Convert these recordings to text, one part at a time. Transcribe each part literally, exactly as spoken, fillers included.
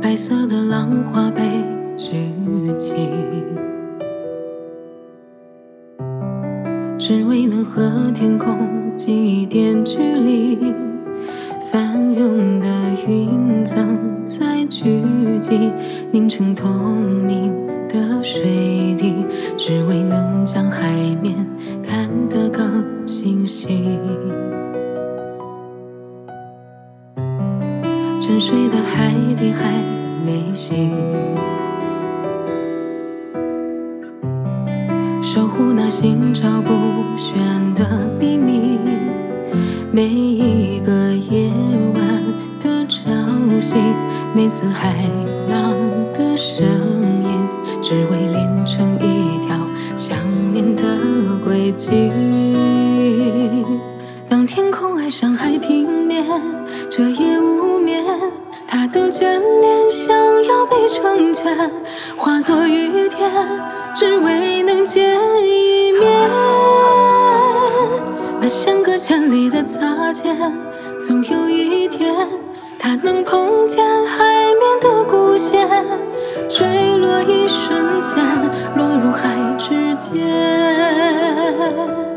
白色的浪花被举起，只为能和天空近一点距离。翻涌的云层在聚集，凝成透明的水滴，只为能将海面看得更清晰。沉睡的海底还没醒，守护那心照不宣的秘密。每一个夜晚的潮汐，每次海浪的声音，只为连成一条想念的轨迹。当天空爱上海平面，这夜无眠，它的眷恋想要被成全，化作雨点，只为能见一面。那相隔千里的擦肩，总有一天，它能碰见海面的孤线，坠落一瞬间，落入海之间。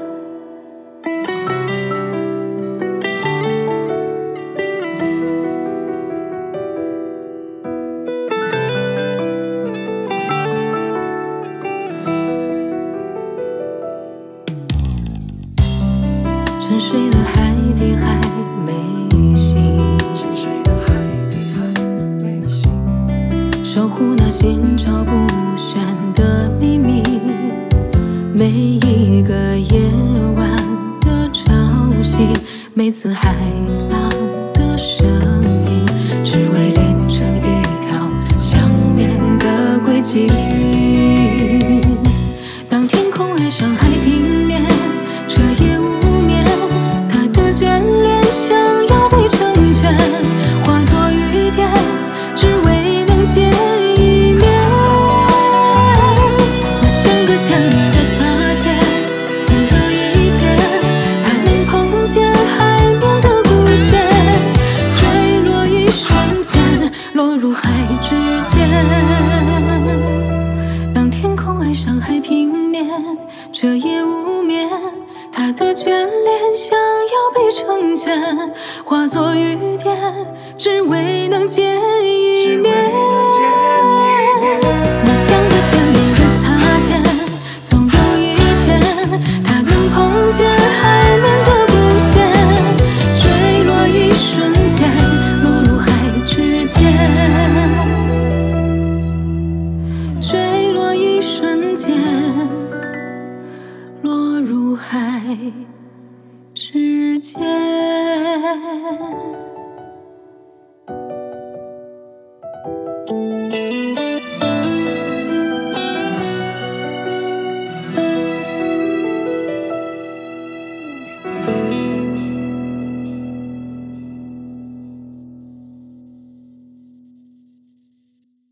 沉睡的海底还没醒，守护那心照不宣的秘密。每一个夜晚的潮汐，每次海浪的声音，只为连成一条想念的轨迹。当天空爱上海平面，彻夜无眷恋想要被成全，化作雨点，只为能见一面。那相隔千里的擦肩，总有一天，它能碰见海面的孤线，坠落一瞬间，落入海之间。当天空爱上海平面，彻夜无眠，它的眷恋想要被成全，化作雨点，只为能见